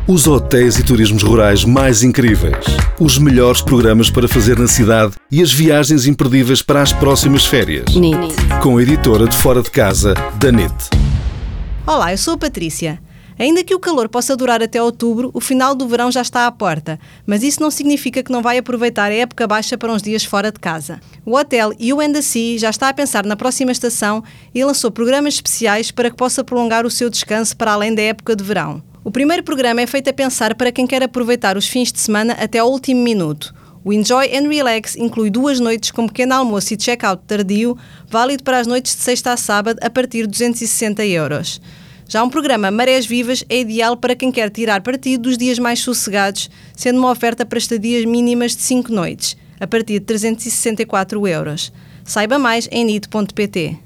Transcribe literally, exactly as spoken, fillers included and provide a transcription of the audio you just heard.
Os hotéis e turismos rurais mais incríveis. Os melhores programas para fazer na cidade e as viagens imperdíveis para as próximas férias. N I T. Com a editora de Fora de Casa, da N I T. Olá, eu sou a Patrícia. Ainda que o calor possa durar até outubro, o final do verão já está à porta, mas isso não significa que não vai aproveitar a época baixa para uns dias fora de casa. O hotel You and the Sea já está a pensar na próxima estação e lançou programas especiais para que possa prolongar o seu descanso para além da época de verão. O primeiro programa é feito a pensar para quem quer aproveitar os fins de semana até ao último minuto. O Enjoy and Relax inclui duas noites com pequeno almoço e check-out tardio, válido para as noites de sexta a sábado a partir de duzentos e sessenta euros. Já um programa Marés Vivas é ideal para quem quer tirar partido dos dias mais sossegados, sendo uma oferta para estadias mínimas de cinco noites, a partir de trezentos e sessenta e quatro euros. Saiba mais em nit ponto pt.